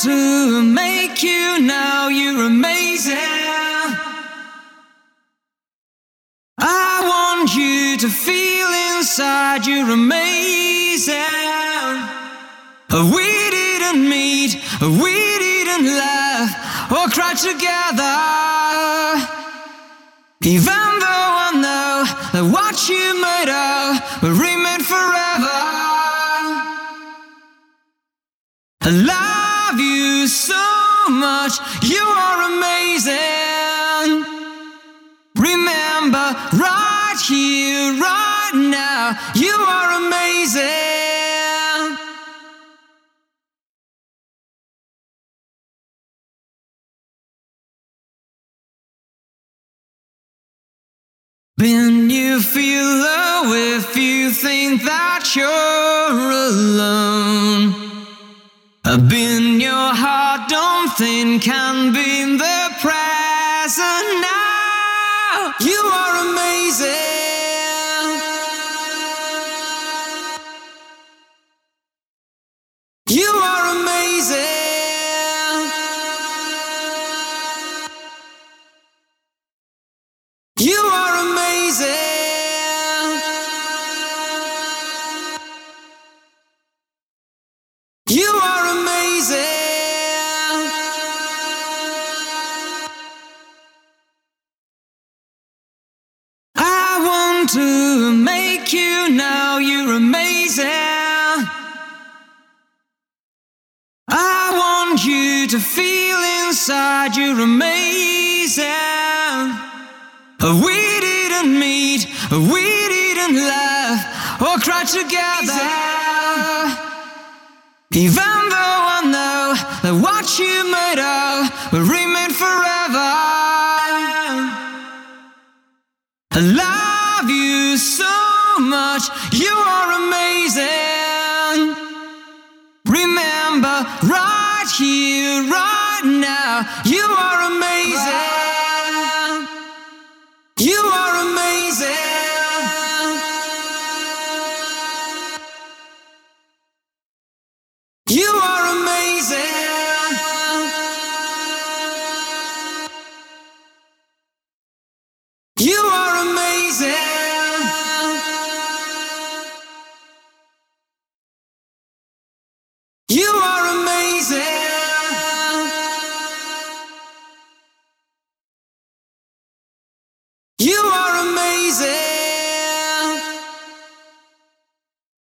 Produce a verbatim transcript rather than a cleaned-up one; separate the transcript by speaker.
Speaker 1: to make you know you're amazing. I want you to feel inside you're amazing. We didn't meet, we didn't laugh or cry together. Even though I know that what you made of will remain forever. I love you so much, you are amazing. Remember, right here, right now, you are amazing. When you feel low, if you think that you're alone, I've been your heart, don't think can be in the present now. You are amazing. You are amazing. You are amazing. You are amazing. I want to make you know you're amazing. I want you to feel inside you're amazing. We didn't meet, we didn't laugh or cry together. Even though I know that what you made of will remain forever. I love you so much, you are amazing. Remember, right here, right now, you are amazing. You are amazing. You are